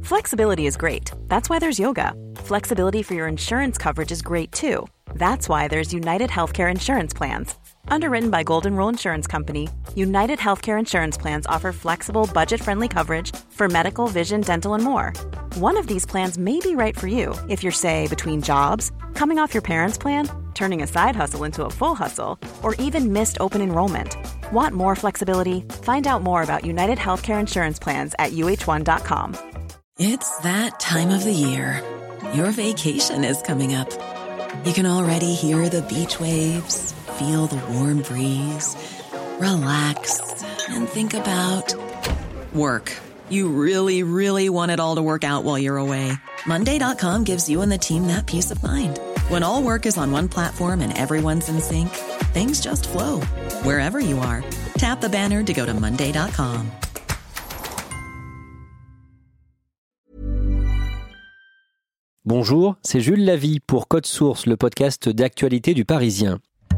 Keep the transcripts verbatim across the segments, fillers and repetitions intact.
Flexibility is great. That's why there's yoga. Flexibility for your insurance coverage is great too. That's why there's United Healthcare Insurance Plans. Underwritten by Golden Rule Insurance Company, United Healthcare Insurance Plans offer flexible, budget-friendly coverage for medical, vision, dental, and more. One of these plans may be right for you if you're, say, between jobs, coming off your parents' plan, turning a side hustle into a full hustle, or even missed open enrollment. Want more flexibility? Find out more about United Healthcare Insurance Plans at U H one dot com. It's that time of the year. Your vacation is coming up. You can already hear the beach waves, feel the warm breeze, relax, and think about work. You really, really want it all to work out while you're away. Monday dot com gives you and the team that peace of mind. When all work is on one platform and everyone's in sync, things just flow. Wherever you are, tap the banner to go to Monday dot com. Bonjour, c'est Jules Lavie pour Code Source, le podcast d'actualité du Parisien.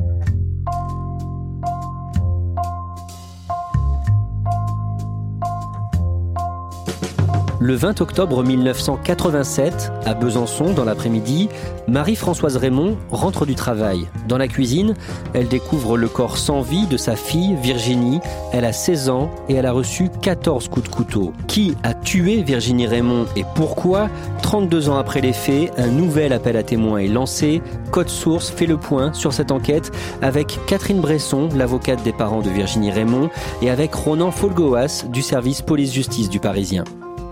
Le vingt octobre mille neuf cent quatre-vingt-sept, à Besançon, dans l'après-midi, Marie-Françoise Raymond rentre du travail. Dans la cuisine, elle découvre le corps sans vie de sa fille, Virginie. Elle a seize ans et elle a reçu quatorze coups de couteau. Qui a tué Virginie Raymond et pourquoi ? trente-deux ans après les faits, un nouvel appel à témoins est lancé. Code Source fait le point sur cette enquête avec Catherine Bresson, l'avocate des parents de Virginie Raymond, et avec Ronan Folgoas du service police-justice du Parisien.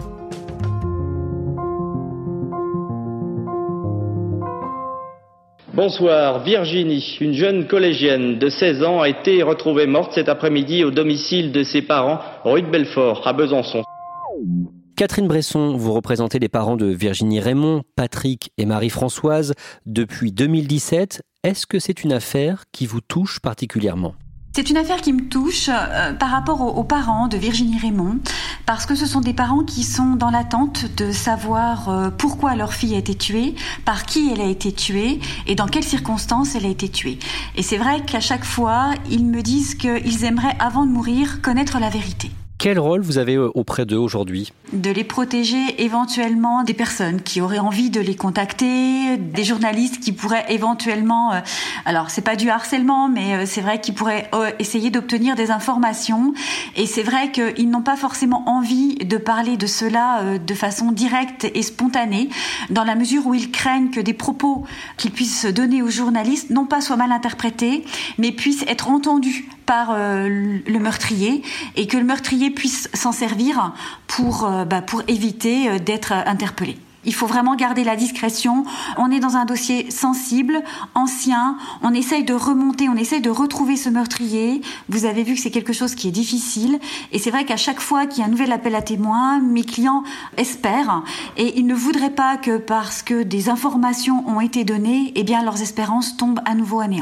Bonsoir. Virginie, une jeune collégienne de seize ans, a été retrouvée morte cet après-midi au domicile de ses parents, rue de Belfort, à Besançon. Catherine Bresson, vous représentez les parents de Virginie Raymond, Patrick et Marie-Françoise depuis deux mille dix-sept. Est-ce que c'est une affaire qui vous touche particulièrement ? C'est une affaire qui me touche euh, par rapport aux, aux parents de Virginie Raymond, parce que ce sont des parents qui sont dans l'attente de savoir euh, pourquoi leur fille a été tuée, par qui elle a été tuée et dans quelles circonstances elle a été tuée. Et c'est vrai qu'à chaque fois, ils me disent qu'ils aimeraient, avant de mourir, connaître la vérité. Quel rôle vous avez auprès d'eux aujourd'hui ? De les protéger éventuellement des personnes qui auraient envie de les contacter, des journalistes qui pourraient éventuellement, euh, alors c'est pas du harcèlement, mais euh, c'est vrai qu'ils pourraient euh, essayer d'obtenir des informations. Et c'est vrai qu'ils n'ont pas forcément envie de parler de cela euh, de façon directe et spontanée, dans la mesure où ils craignent que des propos qu'ils puissent donner aux journalistes non pas soient mal interprétés, mais puissent être entendus par euh, le meurtrier et que le meurtrier puisse s'en servir pour, euh, bah, pour éviter euh, d'être interpellé. Il faut vraiment garder la discrétion. On est dans un dossier sensible, ancien. On essaye de remonter, on essaye de retrouver ce meurtrier. Vous avez vu que c'est quelque chose qui est difficile. Et c'est vrai qu'à chaque fois qu'il y a un nouvel appel à témoins, mes clients espèrent. Et ils ne voudraient pas que parce que des informations ont été données, eh bien leurs espérances tombent à nouveau à néant.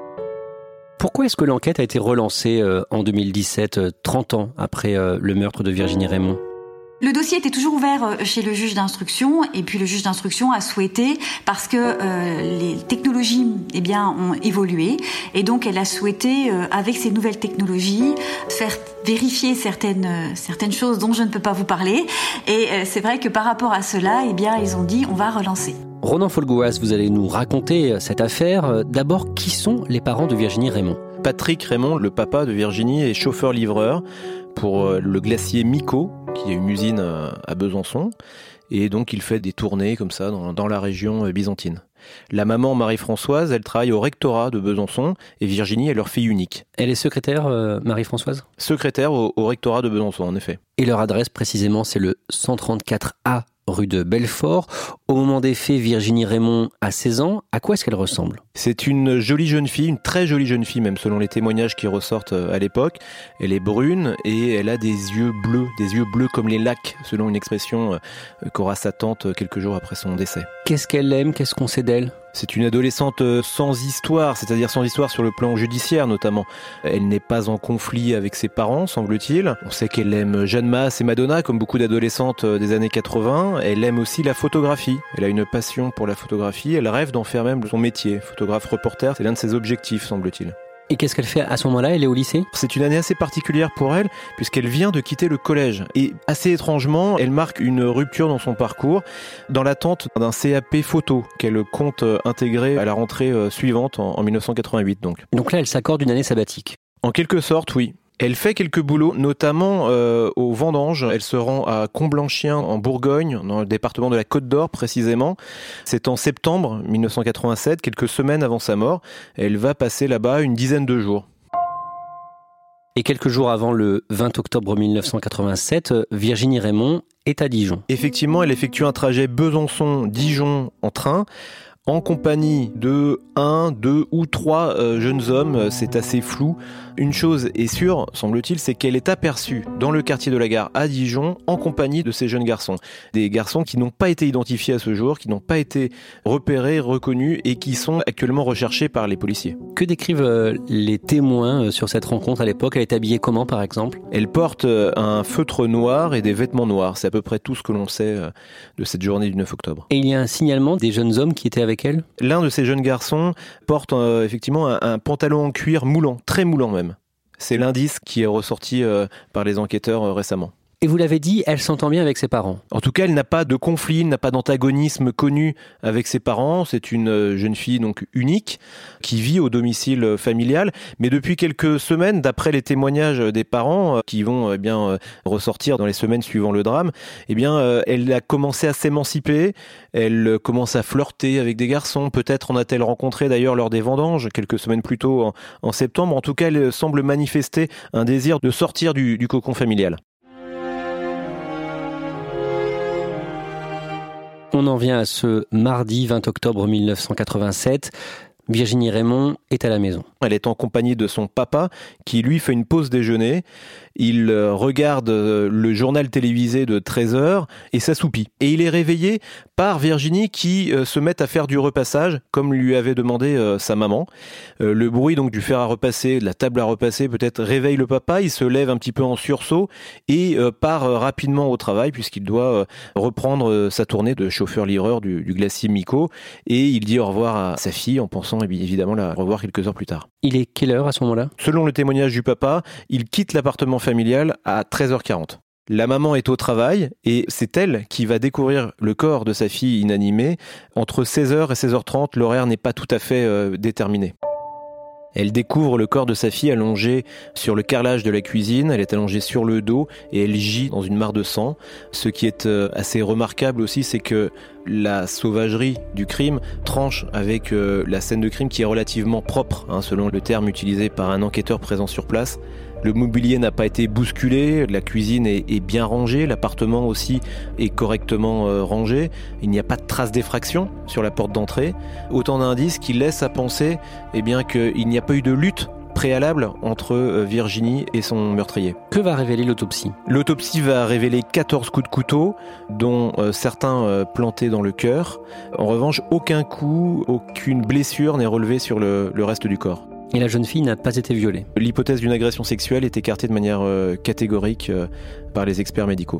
Pourquoi est-ce que l'enquête a été relancée euh, en deux mille dix-sept, euh, trente ans après euh, le meurtre de Virginie Raymond ? Le dossier était toujours ouvert chez le juge d'instruction et puis le juge d'instruction a souhaité, parce que euh, les technologies eh bien, ont évolué et donc elle a souhaité, euh, avec ces nouvelles technologies, faire vérifier certaines, euh, certaines choses dont je ne peux pas vous parler. Et euh, c'est vrai que par rapport à cela, eh bien, ils ont dit on va relancer. Ronan Folgoas, vous allez nous raconter cette affaire. D'abord, qui sont les parents de Virginie Raymond ? Patrick Raymond, le papa de Virginie, est chauffeur-livreur pour le glacier Mico, qui est une usine à Besançon. Et donc, il fait des tournées comme ça dans, dans la région byzantine. La maman, Marie-Françoise, elle travaille au rectorat de Besançon et Virginie est leur fille unique. Elle est secrétaire, euh, Marie-Françoise ? Secrétaire au, au rectorat de Besançon, en effet. Et leur adresse, précisément, c'est le cent trente-quatre A rue de Belfort. Au moment des faits, Virginie Raymond a seize ans. À quoi est-ce qu'elle ressemble ? C'est une jolie jeune fille, une très jolie jeune fille, même selon les témoignages qui ressortent à l'époque. Elle est brune et elle a des yeux bleus, des yeux bleus comme les lacs, selon une expression qu'aura sa tante quelques jours après son décès. Qu'est-ce qu'elle aime ? Qu'est-ce qu'on sait d'elle ? C'est une adolescente sans histoire, c'est-à-dire sans histoire sur le plan judiciaire notamment. Elle n'est pas en conflit avec ses parents, semble-t-il. On sait qu'elle aime Jeanne Masse et Madonna, comme beaucoup d'adolescentes des années quatre-vingts. Elle aime aussi la photographie. Elle a une passion pour la photographie. Elle rêve d'en faire même son métier. Photographe reporter, c'est l'un de ses objectifs, semble-t-il. Et qu'est-ce qu'elle fait à ce moment-là? Elle est au lycée? C'est une année assez particulière pour elle, puisqu'elle vient de quitter le collège. Et assez étrangement, elle marque une rupture dans son parcours, dans l'attente d'un C A P photo qu'elle compte intégrer à la rentrée suivante, en dix-neuf cent quatre-vingt-huit. Donc, donc là, elle s'accorde une année sabbatique. En quelque sorte, oui. Elle fait quelques boulots, notamment euh, aux vendanges. Elle se rend à Comblanchien, en Bourgogne, dans le département de la Côte d'Or précisément. C'est en septembre dix-neuf cent quatre-vingt-sept, quelques semaines avant sa mort. Elle va passer là-bas une dizaine de jours. Et quelques jours avant le vingt octobre dix-neuf cent quatre-vingt-sept, Virginie Raymond est à Dijon. Effectivement, elle effectue un trajet Besançon-Dijon en train, en compagnie de un, deux ou trois euh, jeunes hommes. C'est assez flou. Une chose est sûre, semble-t-il, c'est qu'elle est aperçue dans le quartier de la Gare à Dijon en compagnie de ces jeunes garçons. Des garçons qui n'ont pas été identifiés à ce jour, qui n'ont pas été repérés, reconnus et qui sont actuellement recherchés par les policiers. Que décrivent les témoins sur cette rencontre à l'époque? Elle est habillée comment, par exemple? Elle porte un feutre noir et des vêtements noirs. C'est à peu près tout ce que l'on sait de cette journée du neuf octobre. Et il y a un signalement des jeunes hommes qui étaient avec elle? L'un de ces jeunes garçons porte euh, effectivement un, un pantalon en cuir moulant, très moulant même. C'est l'indice qui est ressorti euh, par les enquêteurs euh, récemment. Et vous l'avez dit, elle s'entend bien avec ses parents. En tout cas, elle n'a pas de conflit, elle n'a pas d'antagonisme connu avec ses parents. C'est une jeune fille donc unique qui vit au domicile familial. Mais depuis quelques semaines, d'après les témoignages des parents qui vont eh bien ressortir dans les semaines suivant le drame, eh bien elle a commencé à s'émanciper. Elle commence à flirter avec des garçons. Peut-être en a-t-elle rencontré d'ailleurs lors des vendanges quelques semaines plus tôt en, en septembre. En tout cas, elle semble manifester un désir de sortir du, du cocon familial. On en vient à ce mardi vingt octobre dix-neuf cent quatre-vingt-sept. Virginie Raymond est à la maison. Elle est en compagnie de son papa qui lui fait une pause déjeuner. Il regarde le journal télévisé de treize heures et s'assoupit. Et il est réveillé par Virginie qui se met à faire du repassage comme lui avait demandé sa maman. Le bruit donc du fer à repasser, de la table à repasser peut-être réveille le papa. Il se lève un petit peu en sursaut et part rapidement au travail puisqu'il doit reprendre sa tournée de chauffeur-livreur du, du glacier Micot. Et il dit au revoir à sa fille en pensant évidemment la revoir quelques heures plus tard. Il est quelle heure à ce moment-là? Selon le témoignage du papa, il quitte l'appartement familial à treize heures quarante. La maman est au travail et c'est elle qui va découvrir le corps de sa fille inanimée. Entre seize heures et seize heures trente, l'horaire n'est pas tout à fait euh, déterminé. Elle découvre le corps de sa fille allongé sur le carrelage de la cuisine. Elle est allongée sur le dos et elle gît dans une mare de sang. Ce qui est assez remarquable aussi, c'est que la sauvagerie du crime tranche avec la scène de crime qui est relativement propre, hein, selon le terme utilisé par un enquêteur présent sur place. Le mobilier n'a pas été bousculé, la cuisine est, est bien rangée, l'appartement aussi est correctement euh, rangé. Il n'y a pas de traces d'effraction sur la porte d'entrée. Autant d'indices qui laissent à penser eh bien, qu'il n'y a pas eu de lutte préalable entre euh, Virginie et son meurtrier. Que va révéler l'autopsie? L'autopsie va révéler quatorze coups de couteau, dont euh, certains euh, plantés dans le cœur. En revanche, aucun coup, aucune blessure n'est relevée sur le, le reste du corps. Et la jeune fille n'a pas été violée. L'hypothèse d'une agression sexuelle est écartée de manière euh, catégorique euh, par les experts médicaux.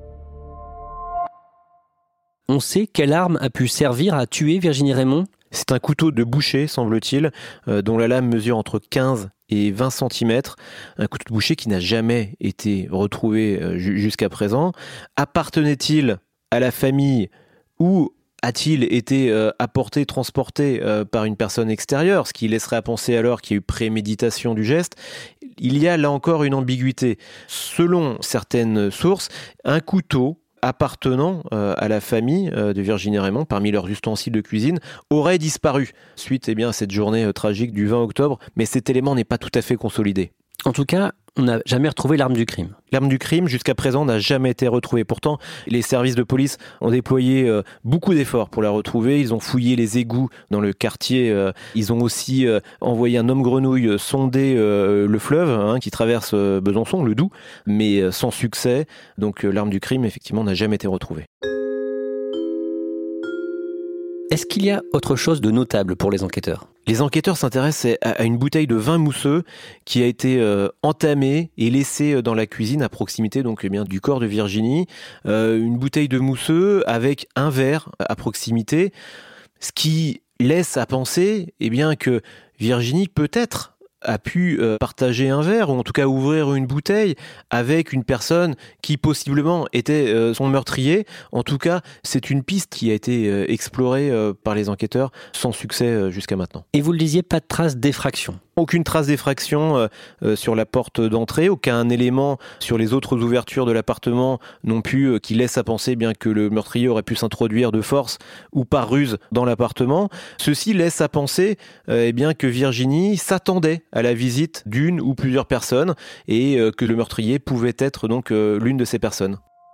On sait quelle arme a pu servir à tuer Virginie Raymond? C'est un couteau de boucher, semble-t-il, euh, dont la lame mesure entre quinze et vingt centimètres. Un couteau de boucher qui n'a jamais été retrouvé euh, jusqu'à présent. Appartenait-il à la famille ou a-t-il été euh, apporté, transporté euh, par une personne extérieure, ce qui laisserait à penser alors qu'il y a eu préméditation du geste? Il y a là encore une ambiguïté. Selon certaines sources, un couteau appartenant euh, à la famille euh, de Virginie Raymond, parmi leurs ustensiles de cuisine, aurait disparu suite eh bien, à cette journée euh, tragique du vingt octobre, mais cet élément n'est pas tout à fait consolidé. En tout cas, on n'a jamais retrouvé l'arme du crime. L'arme du crime, jusqu'à présent, n'a jamais été retrouvée. Pourtant, les services de police ont déployé euh, beaucoup d'efforts pour la retrouver. Ils ont fouillé les égouts dans le quartier. Euh, ils ont aussi euh, envoyé un homme grenouille sonder euh, le fleuve hein, qui traverse euh, Besançon, le Doubs, mais euh, sans succès. Donc euh, l'arme du crime, effectivement, n'a jamais été retrouvée. Est-ce qu'il y a autre chose de notable pour les enquêteurs? Les enquêteurs s'intéressent à une bouteille de vin mousseux qui a été euh, entamée et laissée dans la cuisine à proximité donc, eh bien, du corps de Virginie. Euh, une bouteille de mousseux avec un verre à proximité, ce qui laisse à penser eh bien, que Virginie peut-être a pu euh, partager un verre, ou en tout cas ouvrir une bouteille avec une personne qui possiblement était euh, son meurtrier. En tout cas, c'est une piste qui a été euh, explorée euh, par les enquêteurs sans succès euh, jusqu'à maintenant. Et vous le disiez, pas de traces d'effraction. Aucune trace d'effraction euh, euh, sur la porte d'entrée, aucun élément sur les autres ouvertures de l'appartement non plus euh, qui laisse à penser bien que le meurtrier aurait pu s'introduire de force ou par ruse dans l'appartement. Ceci laisse à penser euh, eh bien que Virginie s'attendait à la visite d'une ou plusieurs personnes et euh, que le meurtrier pouvait être donc euh, l'une de ces personnes.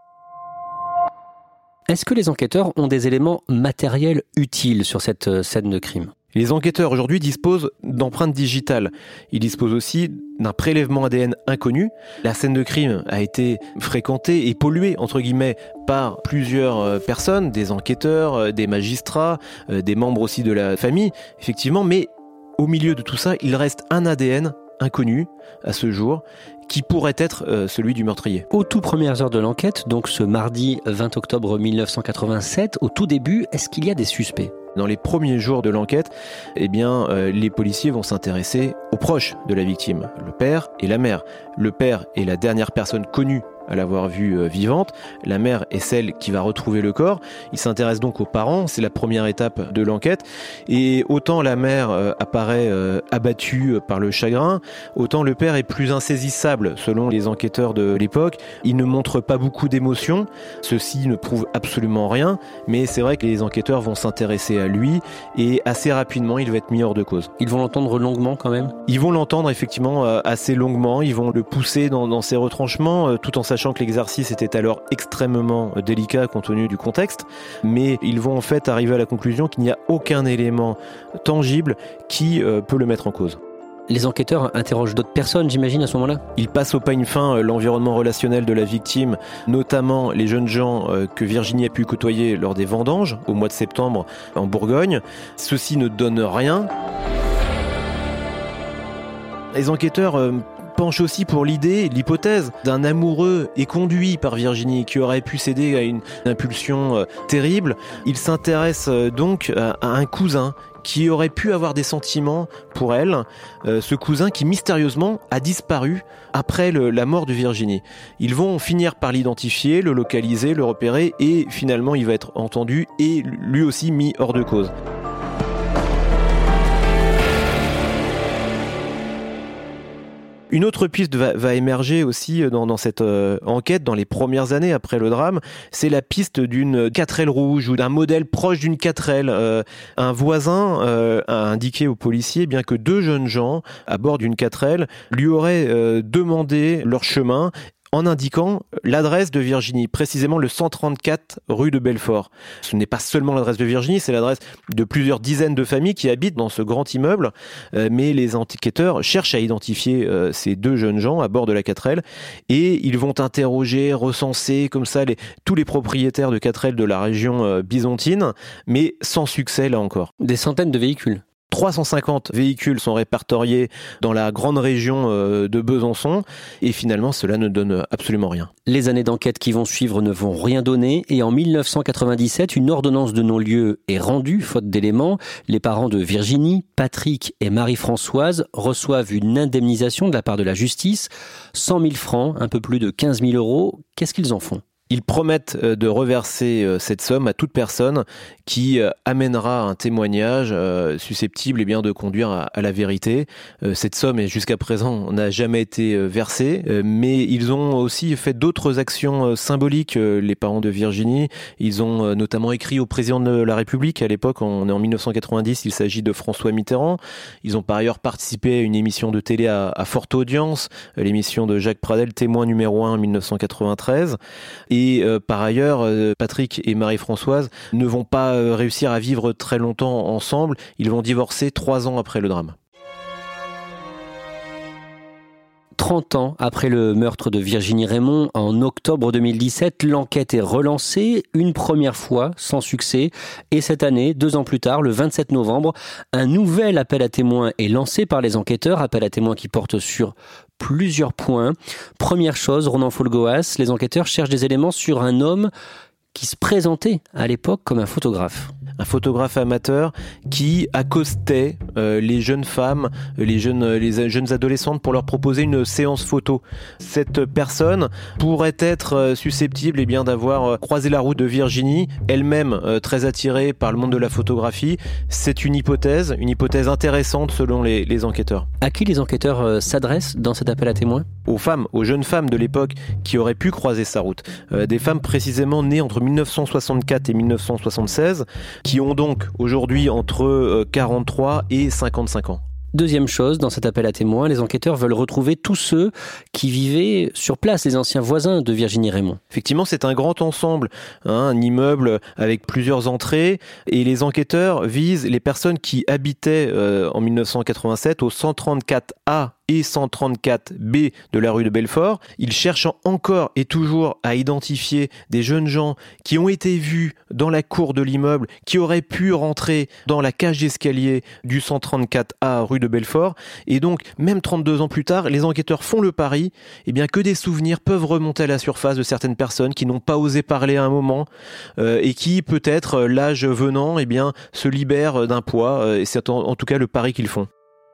Est-ce que les enquêteurs ont des éléments matériels utiles sur cette euh, scène de crime ? Les enquêteurs aujourd'hui disposent d'empreintes digitales. Ils disposent aussi d'un prélèvement A D N inconnu. La scène de crime a été fréquentée et polluée, entre guillemets, par plusieurs personnes, des enquêteurs, des magistrats, des membres aussi de la famille, effectivement. Mais au milieu de tout ça, il reste un A D N inconnu à ce jour, qui pourrait être euh, celui du meurtrier. Aux tout premières heures de l'enquête, donc ce mardi vingt octobre mille neuf cent quatre-vingt-sept, au tout début, est-ce qu'il y a des suspects ? Dans les premiers jours de l'enquête, eh bien, euh, les policiers vont s'intéresser aux proches de la victime, le père et la mère. Le père est la dernière personne connue à l'avoir vue euh, vivante. La mère est celle qui va retrouver le corps. Il s'intéresse donc aux parents, c'est la première étape de l'enquête. Et autant la mère euh, apparaît euh, abattue par le chagrin, autant le père est plus insaisissable selon les enquêteurs de l'époque. Il ne montre pas beaucoup d'émotion, ceci ne prouve absolument rien, mais c'est vrai que les enquêteurs vont s'intéresser à lui et assez rapidement il va être mis hors de cause. Ils vont l'entendre longuement quand même ? Ils vont l'entendre effectivement euh, assez longuement, ils vont le pousser dans, dans ses retranchements euh, tout en sachant que l'exercice était alors extrêmement délicat compte tenu du contexte, mais ils vont en fait arriver à la conclusion qu'il n'y a aucun élément tangible qui euh, peut le mettre en cause. Les enquêteurs interrogent d'autres personnes, j'imagine, à ce moment-là ? Ils passent au peigne fin l'environnement relationnel de la victime, notamment les jeunes gens que Virginie a pu côtoyer lors des vendanges au mois de septembre en Bourgogne. Ceci ne donne rien. Les enquêteurs euh, penche aussi pour l'idée, l'hypothèse d'un amoureux éconduit par Virginie qui aurait pu céder à une impulsion euh, terrible. Il s'intéresse euh, donc à, à un cousin qui aurait pu avoir des sentiments pour elle, euh, ce cousin qui mystérieusement a disparu après le, la mort de Virginie. Ils vont finir par l'identifier, le localiser, le repérer et finalement il va être entendu et lui aussi mis hors de cause. Une autre piste va, va émerger aussi dans, dans cette euh, enquête, dans les premières années après le drame, c'est la piste d'une quatre L rouge ou d'un modèle proche d'une quatre L. Euh, un voisin euh, a indiqué aux policiers bien que deux jeunes gens à bord d'une quatre L lui auraient euh, demandé leur chemin en indiquant l'adresse de Virginie, précisément le cent trente-quatre rue de Belfort. Ce n'est pas seulement l'adresse de Virginie, c'est l'adresse de plusieurs dizaines de familles qui habitent dans ce grand immeuble, euh, mais les enquêteurs cherchent à identifier euh, ces deux jeunes gens à bord de la quatre L et ils vont interroger, recenser comme ça les, tous les propriétaires de quatre L de la région euh, byzantine, mais sans succès là encore. Des centaines de véhicules. trois cent cinquante véhicules sont répertoriés dans la grande région de Besançon et finalement cela ne donne absolument rien. Les années d'enquête qui vont suivre ne vont rien donner et en mille neuf cent quatre-vingt-dix-sept, une ordonnance de non-lieu est rendue faute d'éléments. Les parents de Virginie, Patrick et Marie-Françoise reçoivent une indemnisation de la part de la justice, cent mille francs, un peu plus de quinze mille euros. Qu'est-ce qu'ils en font ? Ils promettent de reverser cette somme à toute personne qui amènera un témoignage susceptible eh bien, de conduire à, à la vérité. Cette somme, jusqu'à présent, n'a jamais été versée, mais ils ont aussi fait d'autres actions symboliques, les parents de Virginie. Ils ont notamment écrit au président de la République, à l'époque, on est en mille neuf cent quatre-vingt-dix, il s'agit de François Mitterrand. Ils ont par ailleurs participé à une émission de télé à, à forte audience, l'émission de Jacques Pradel, témoin numéro un en mille neuf cent quatre-vingt-treize. Et euh, par ailleurs, euh, Patrick et Marie-Françoise ne vont pas euh, réussir à vivre très longtemps ensemble. Ils vont divorcer trois ans après le drame. trente ans après le meurtre de Virginie Raymond, en octobre deux mille dix-sept, l'enquête est relancée, une première fois, sans succès. Et cette année, deux ans plus tard, le vingt-sept novembre, un nouvel appel à témoins est lancé par les enquêteurs, appel à témoins qui porte sur plusieurs points. Première chose, Ronan Folgoas, les enquêteurs cherchent des éléments sur un homme qui se présentait à l'époque comme un photographe. un photographe amateur qui accostait euh, les jeunes femmes, les jeunes, les jeunes adolescentes pour leur proposer une séance photo. Cette personne pourrait être susceptible eh bien, d'avoir croisé la route de Virginie, elle-même euh, très attirée par le monde de la photographie. C'est une hypothèse, une hypothèse intéressante selon les, les enquêteurs. À qui les enquêteurs euh, s'adressent dans cet appel à témoins ? Aux femmes, aux jeunes femmes de l'époque qui auraient pu croiser sa route. Euh, des femmes précisément nées entre dix-neuf cent soixante-quatre et dix-neuf cent soixante-seize, qui ont donc aujourd'hui entre euh, quarante-trois et cinquante-cinq ans. Deuxième chose, dans cet appel à témoins, les enquêteurs veulent retrouver tous ceux qui vivaient sur place, les anciens voisins de Virginie Raymond. Effectivement, c'est un grand ensemble, hein, un immeuble avec plusieurs entrées, et les enquêteurs visent les personnes qui habitaient euh, en dix-neuf cent quatre-vingt-sept au cent trente-quatre A et cent trente-quatre B de la rue de Belfort. Ils cherchent encore et toujours à identifier des jeunes gens qui ont été vus dans la cour de l'immeuble, qui auraient pu rentrer dans la cage d'escalier du cent trente-quatre A rue de Belfort. Et donc, même trente-deux ans plus tard, les enquêteurs font le pari eh bien, que des souvenirs peuvent remonter à la surface de certaines personnes qui n'ont pas osé parler à un moment euh, et qui, peut-être, l'âge venant, eh bien, se libèrent d'un poids. Euh, et c'est en, en tout cas le pari qu'ils font.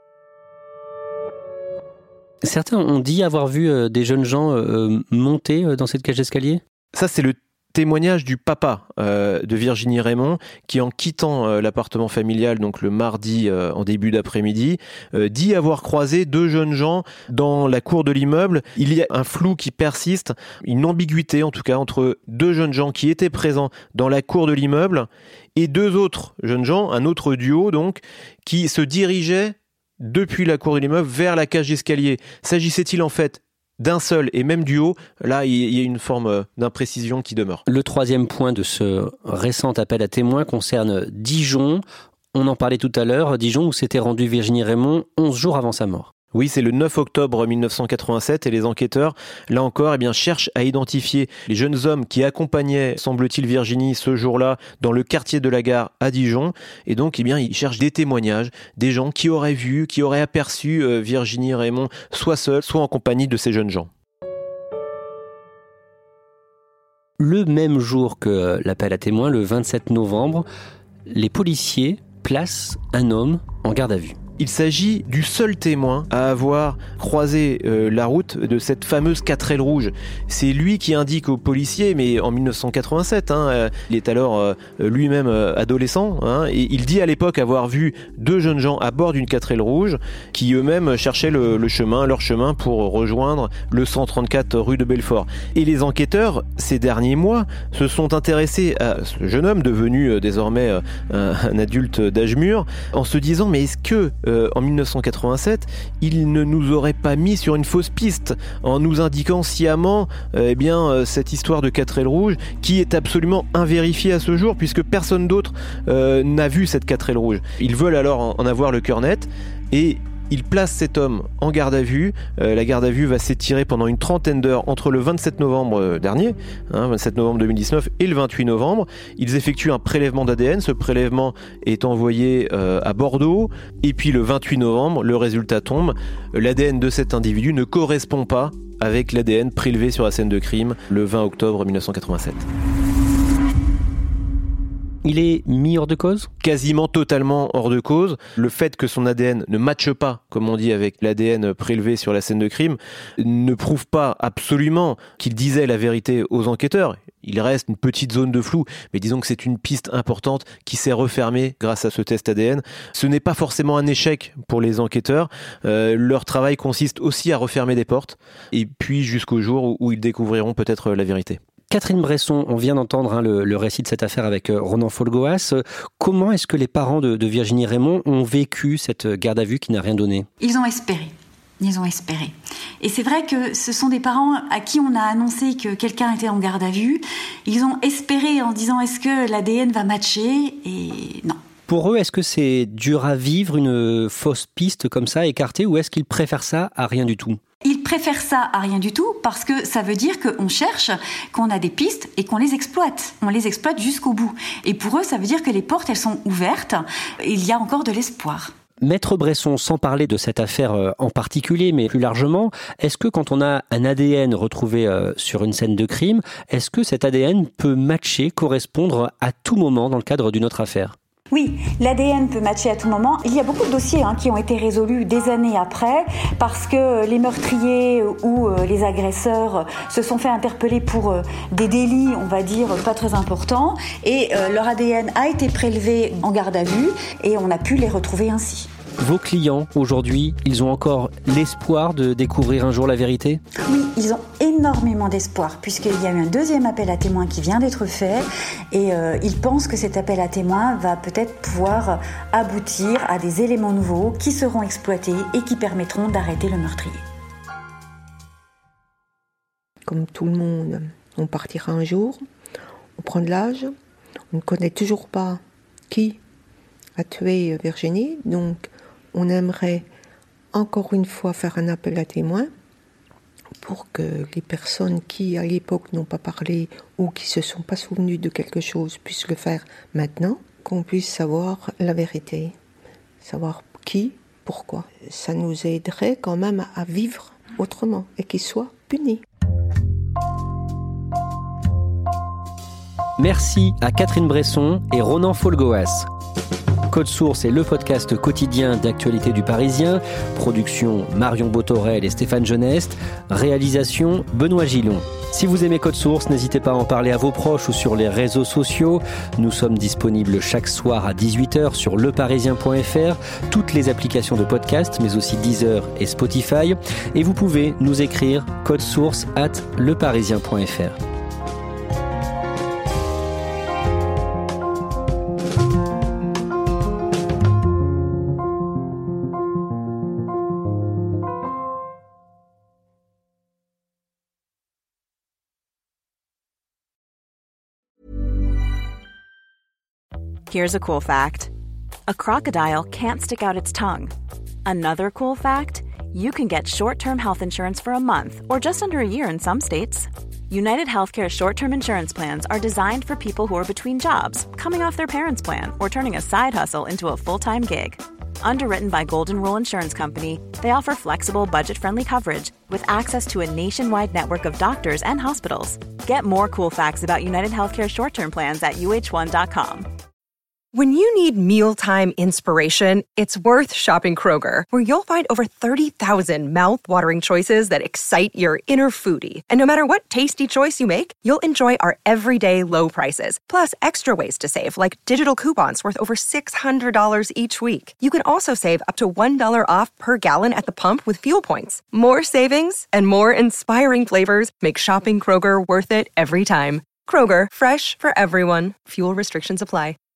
Certains ont dit avoir vu euh, des jeunes gens euh, monter euh, dans cette cage d'escalier ? Ça, c'est le témoignage du papa euh, de Virginie Raymond qui, en quittant euh, l'appartement familial, donc le mardi euh, en début d'après-midi, euh, dit avoir croisé deux jeunes gens dans la cour de l'immeuble. Il y a un flou qui persiste, une ambiguïté en tout cas entre deux jeunes gens qui étaient présents dans la cour de l'immeuble et deux autres jeunes gens, un autre duo donc, qui se dirigeaient depuis la cour de l'immeuble vers la cage d'escalier. S'agissait-il en fait d'un seul et même duo ? Là, il y a une forme d'imprécision qui demeure. Le troisième point de ce récent appel à témoins concerne Dijon. On en parlait tout à l'heure, Dijon où s'était rendue Virginie Raymond onze jours avant sa mort. Oui, c'est le neuf octobre dix-neuf cent quatre-vingt-sept et les enquêteurs, là encore, eh bien, cherchent à identifier les jeunes hommes qui accompagnaient, semble-t-il, Virginie ce jour-là dans le quartier de la Gare à Dijon. Et donc, eh bien, ils cherchent des témoignages, des gens qui auraient vu, qui auraient aperçu euh, Virginie Raymond soit seule, soit en compagnie de ces jeunes gens. Le même jour que l'appel à témoins, le vingt-sept novembre, les policiers placent un homme en garde à vue. Il s'agit du seul témoin à avoir croisé euh, la route de cette fameuse quatre L rouge. C'est lui qui indique aux policiers, mais en dix-neuf cent quatre-vingt-sept, hein, euh, il est alors euh, lui-même euh, adolescent, hein, et il dit à l'époque avoir vu deux jeunes gens à bord d'une quatre L rouge qui eux-mêmes cherchaient le, le chemin, leur chemin pour rejoindre le cent trente-quatre rue de Belfort. Et les enquêteurs, ces derniers mois, se sont intéressés à ce jeune homme devenu euh, désormais euh, un, un adulte d'âge mûr, en se disant mais est-ce que Euh, en dix-neuf cent quatre-vingt-sept, il ne nous aurait pas mis sur une fausse piste en nous indiquant sciemment euh, eh bien, euh, cette histoire de quatre L rouge qui est absolument invérifiée à ce jour puisque personne d'autre euh, n'a vu cette quatre L rouge. Ils veulent alors en, en avoir le cœur net et il place cet homme en garde à vue. Euh, la garde à vue va s'étirer pendant une trentaine d'heures entre le vingt-sept novembre dernier, hein, vingt-sept novembre deux mille dix-neuf, et le vingt-huit novembre. Ils effectuent un prélèvement d'A D N. Ce prélèvement est envoyé euh, à Bordeaux. Et puis le vingt-huit novembre, le résultat tombe. L'A D N de cet individu ne correspond pas avec l'A D N prélevé sur la scène de crime le vingt octobre dix-neuf cent quatre-vingt-sept. Il est mis hors de cause ? Quasiment totalement hors de cause. Le fait que son A D N ne matche pas, comme on dit, avec l'A D N prélevé sur la scène de crime, ne prouve pas absolument qu'il disait la vérité aux enquêteurs. Il reste une petite zone de flou, mais disons que c'est une piste importante qui s'est refermée grâce à ce test A D N. Ce n'est pas forcément un échec pour les enquêteurs. Euh, leur travail consiste aussi à refermer des portes, et puis jusqu'au jour où, où ils découvriront peut-être la vérité. Catherine Bresson, on vient d'entendre hein, le, le récit de cette affaire avec euh, Ronan Folgoas. Euh, comment est-ce que les parents de, de Virginie Raymond ont vécu cette garde à vue qui n'a rien donné ? Ils ont espéré. Ils ont espéré. Et c'est vrai que ce sont des parents à qui on a annoncé que quelqu'un était en garde à vue. Ils ont espéré en disant est-ce que l'A D N va matcher ? Et non. Pour eux, est-ce que c'est dur à vivre, une fausse piste comme ça, écartée, ou est-ce qu'ils préfèrent ça à rien du tout ? Ils préfèrent ça à rien du tout parce que ça veut dire qu'on cherche, qu'on a des pistes et qu'on les exploite. On les exploite jusqu'au bout. Et pour eux, ça veut dire que les portes, elles sont ouvertes et il y a encore de l'espoir. Maître Bresson, sans parler de cette affaire en particulier, mais plus largement, est-ce que quand on a un A D N retrouvé sur une scène de crime, est-ce que cet A D N peut matcher, correspondre à tout moment dans le cadre d'une autre affaire ? Oui, l'A D N peut matcher à tout moment. Il y a beaucoup de dossiers hein, qui ont été résolus des années après parce que les meurtriers ou euh, les agresseurs se sont fait interpeller pour euh, des délits, on va dire, pas très importants et euh, leur A D N a été prélevé en garde à vue et on a pu les retrouver ainsi. Vos clients, aujourd'hui, ils ont encore l'espoir de découvrir un jour la vérité ? Oui, ils ont énormément d'espoir puisqu'il y a eu un deuxième appel à témoins qui vient d'être fait et euh, ils pensent que cet appel à témoins va peut-être pouvoir aboutir à des éléments nouveaux qui seront exploités et qui permettront d'arrêter le meurtrier. Comme tout le monde, on partira un jour, on prend de l'âge, on ne connaît toujours pas qui a tué Virginie, donc on aimerait encore une fois faire un appel à témoins pour que les personnes qui, à l'époque, n'ont pas parlé ou qui ne se sont pas souvenues de quelque chose puissent le faire maintenant, qu'on puisse savoir la vérité, savoir qui, pourquoi. Ça nous aiderait quand même à vivre autrement et qu'ils soient punis. Merci à Catherine Bresson et Ronan Folgoas. Code Source est le podcast quotidien d'actualité du Parisien. Production Marion Botorel et Stéphane Geneste. Réalisation Benoît Gillon. Si vous aimez Code Source, n'hésitez pas à en parler à vos proches ou sur les réseaux sociaux. Nous sommes disponibles chaque soir à dix-huit heures sur leparisien point f r, toutes les applications de podcast, mais aussi Deezer et Spotify. Et vous pouvez nous écrire codesource arobase leparisien point f r. Here's a cool fact. A crocodile can't stick out its tongue. Another cool fact, you can get short-term health insurance for a month or just under a year in some states. United Healthcare short-term insurance plans are designed for people who are between jobs, coming off their parents' plan, or turning a side hustle into a full-time gig. Underwritten by Golden Rule Insurance Company, they offer flexible, budget-friendly coverage with access to a nationwide network of doctors and hospitals. Get more cool facts about United Healthcare short-term plans at U H one dot com. When you need mealtime inspiration, it's worth shopping Kroger, where you'll find over thirty thousand mouth-watering choices that excite your inner foodie. And no matter what tasty choice you make, you'll enjoy our everyday low prices, plus extra ways to save, like digital coupons worth over six hundred dollars each week. You can also save up to one dollar off per gallon at the pump with fuel points. More savings and more inspiring flavors make shopping Kroger worth it every time. Kroger, fresh for everyone. Fuel restrictions apply.